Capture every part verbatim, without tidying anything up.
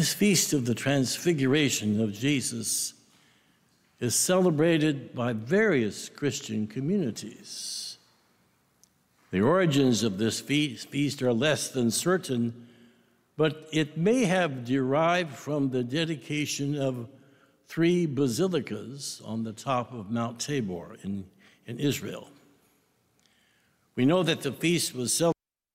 This feast of the Transfiguration of Jesus is celebrated by various Christian communities. The origins of this feast are less than certain, but it may have derived from the dedication of three basilicas on the top of Mount Tabor in, in Israel. We know that the feast was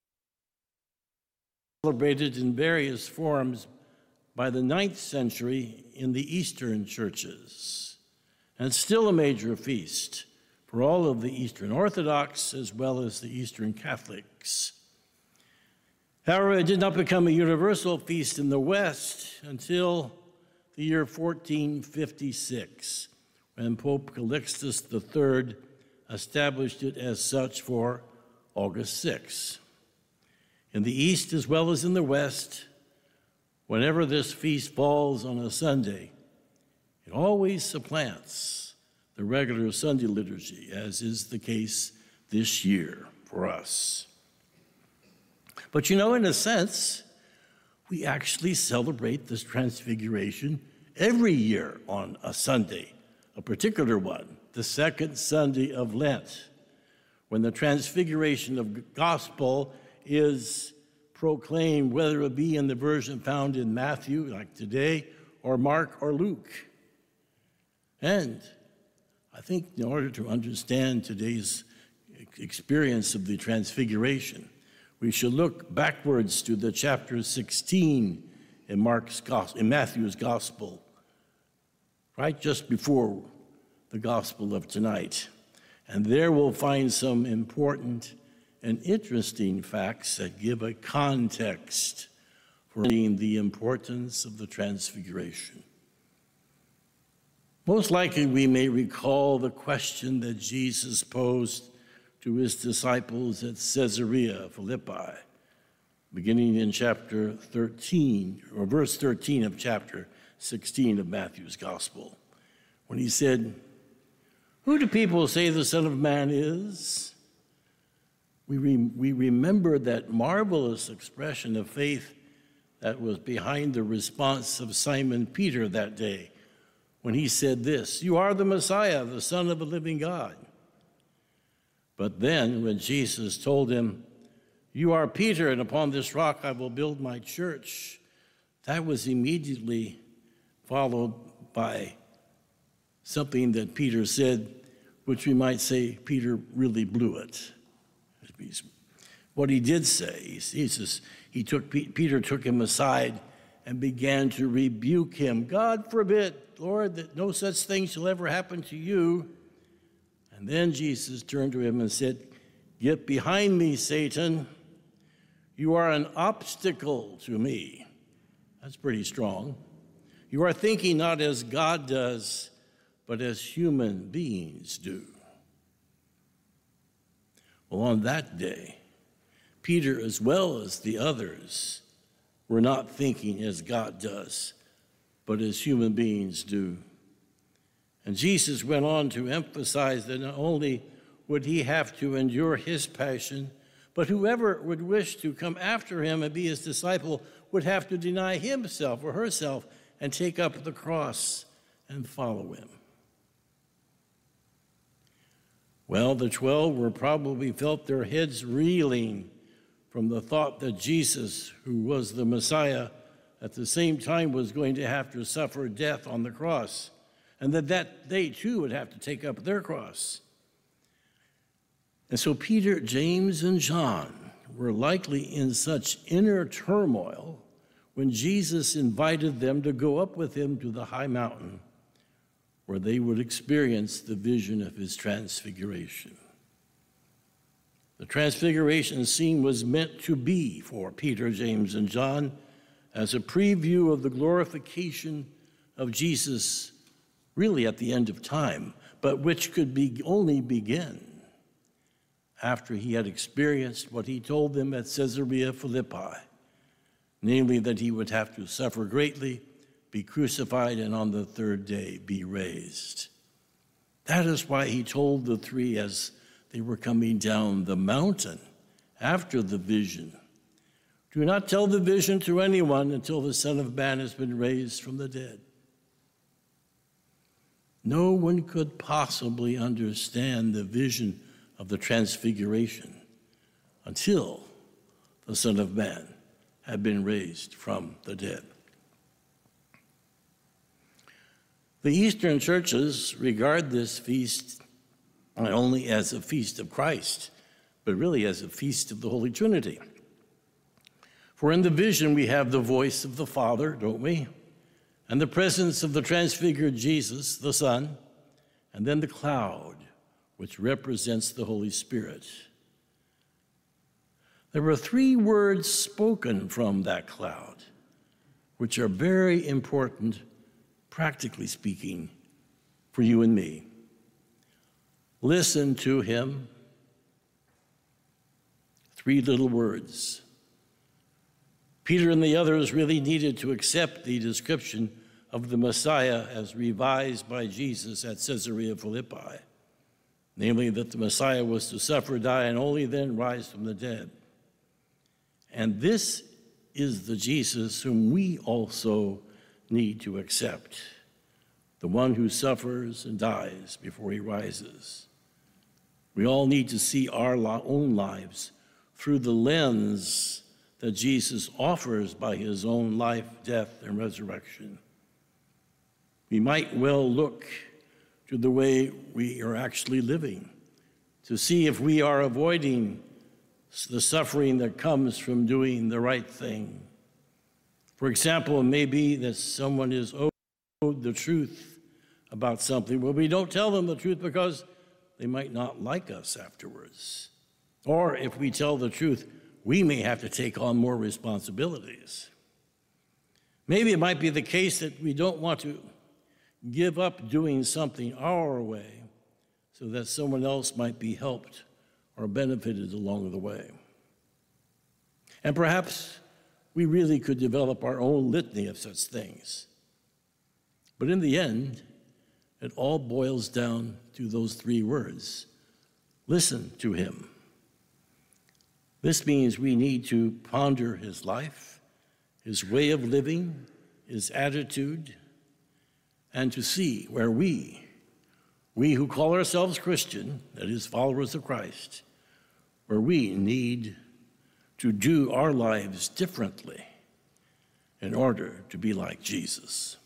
celebrated in various forms by the ninth century in the Eastern churches, and it's still a major feast for all of the Eastern Orthodox as well as the Eastern Catholics. However, it did not become a universal feast in the West until the year fourteen fifty-six, when Pope Calixtus the Third established it as such for August sixth. In the East as well as in the West, whenever this feast falls on a Sunday, it always supplants the regular Sunday liturgy, as is the case this year for us. But you know, in a sense, we actually celebrate this Transfiguration every year on a Sunday, a particular one, the second Sunday of Lent, when the Transfiguration of the Gospel is proclaimed, whether it be in the version found in Matthew, like today, or Mark or Luke. And I think in order to understand today's experience of the Transfiguration, we should look backwards to the chapter sixteen in Mark's gospel, in Matthew's gospel, right just before the gospel of tonight. And there we'll find some important and interesting facts that give a context for the importance of the Transfiguration. Most likely we may recall the question that Jesus posed to his disciples at Caesarea Philippi, beginning in chapter thirteen, or verse thirteen of chapter sixteen of Matthew's gospel, when he said, "Who do people say the Son of Man is?" We, re- we remember that marvelous expression of faith that was behind the response of Simon Peter that day when he said this, "You are the Messiah, the Son of the living God." But then when Jesus told him, "You are Peter, and upon this rock I will build my church," that was immediately followed by something that Peter said, which we might say Peter really blew it. What he did say, he says, he took, Peter took him aside and began to rebuke him. "God forbid, Lord, that no such thing shall ever happen to you." And then Jesus turned to him and said, "Get behind me, Satan. You are an obstacle to me." That's pretty strong. "You are thinking not as God does, but as human beings do." Well, on that day, Peter, as well as the others, were not thinking as God does, but as human beings do. And Jesus went on to emphasize that not only would he have to endure his passion, but whoever would wish to come after him and be his disciple would have to deny himself or herself and take up the cross and follow him. Well, the twelve were probably felt their heads reeling from the thought that Jesus, who was the Messiah, at the same time was going to have to suffer death on the cross, and that, that they too would have to take up their cross. And so Peter, James, and John were likely in such inner turmoil when Jesus invited them to go up with him to the high mountain where they would experience the vision of his transfiguration. The transfiguration scene was meant to be for Peter, James, and John as a preview of the glorification of Jesus really at the end of time, but which could be only begin after he had experienced what he told them at Caesarea Philippi, namely that he would have to suffer greatly, be crucified, and on the third day be raised. That is why he told the three as they were coming down the mountain after the vision Do not tell the vision to anyone until the Son of Man has been raised from the dead. No one could possibly understand the vision of the transfiguration until the Son of Man had been raised from the dead. The Eastern churches regard this feast not only as a feast of Christ, but really as a feast of the Holy Trinity. For in the vision we have the voice of the Father, don't we? And the presence of the transfigured Jesus, the Son, and then the cloud, which represents the Holy Spirit. There were three words spoken from that cloud, which are very important, practically speaking, for you and me. Listen to him. Three little words. Peter and the others really needed to accept the description of the Messiah as revised by Jesus at Caesarea Philippi, namely that the Messiah was to suffer, die, and only then rise from the dead. And this is the Jesus whom we also need to accept, the one who suffers and dies before he rises. We all need to see our own lives through the lens that Jesus offers by his own life, death, and resurrection. We might well look to the way we are actually living to see if we are avoiding the suffering that comes from doing the right thing. For example, it may be that someone is owed the truth about something. Well, we don't tell them the truth because they might not like us afterwards. Or if we tell the truth, we may have to take on more responsibilities. Maybe it might be the case that we don't want to give up doing something our way so that someone else might be helped or benefited along the way. And perhaps we really could develop our own litany of such things. But in the end, it all boils down to those three words: listen to him. This means we need to ponder his life, his way of living, his attitude, and to see where we, we who call ourselves Christian, that is, followers of Christ, where we need to do our lives differently in order to be like Jesus.